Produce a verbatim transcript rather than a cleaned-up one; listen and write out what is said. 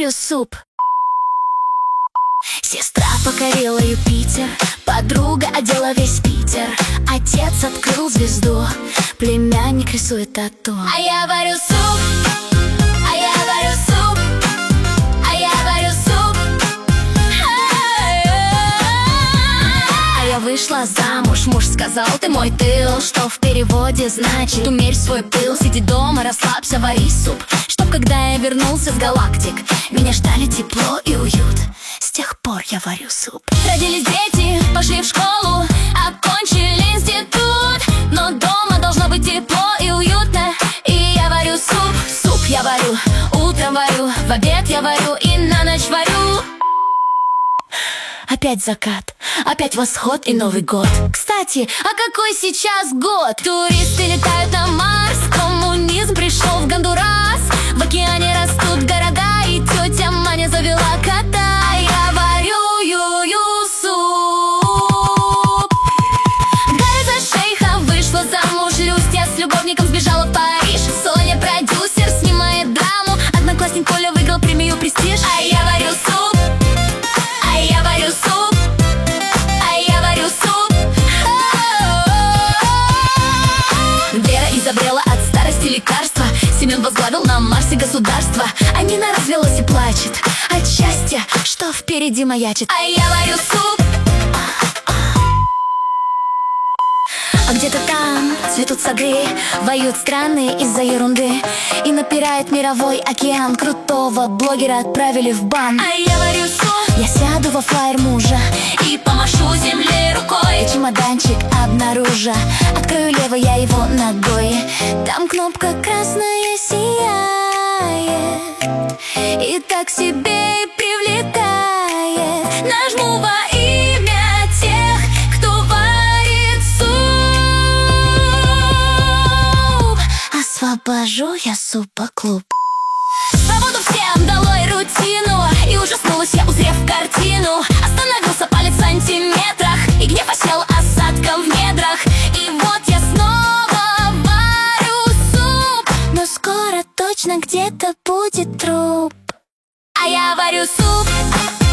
варю суп. Сестра покорила Юпитер, подруга одела весь Питер, отец открыл звезду, племянник рисует тату. А я варю суп, а я варю суп, а я варю суп. А я вышла замуж, муж сказал: ты мой тыл, что в переводе значит: умерь свой пыл, сиди дома, расслабься, вари суп, чтоб когда я вернулся с галактик, меня ждали тепло и уют. С тех пор я варю суп. Родились дети, пошли в школу, окончили институт, но дома должно быть тепло и уютно. И я варю суп, суп я варю, утром варю, в обед я варю и на ночь варю. Опять закат, опять восход и Новый год. Кстати, а какой сейчас год? Туристы летают на Марс, коммунизм пришел в Гондурас, в океане растут города, и тетя Маня завела кота. А я варю ю-ю суп. Галя за шейха вышла замуж, Люстья с любовником сбежала в Париж, Соня продюсер снимает драму, одноклассник Коля выиграл премию «Престиж». А я варю суп, а я варю суп, а я варю суп. Вера изобрела от старости лекарства, Семен возглавил на Марсе государство, а Нина развелась и плачет от счастья, что впереди маячит. А я варю суп. А где-то там цветут сады, воют страны из-за ерунды, и напирает мировой океан, крутого блогера отправили в бан. А я варю суп. Я сяду во флайер мужа и помашу земле рукой, и чемоданчик обнаружа, открою левый я его ногой, там кнопка красная сияет и так себе и привлекает. Нажму во имя тех, кто варит суп, освобожу я супа-клуб. Свободу всем, долой рутину, и ужаснулась я, узрев картину. Остановился палец в сантиметрах, и гнев осел осадком в недрах. И вот я снова варю суп, но скоро точно где-то будет труп. А я варю суп.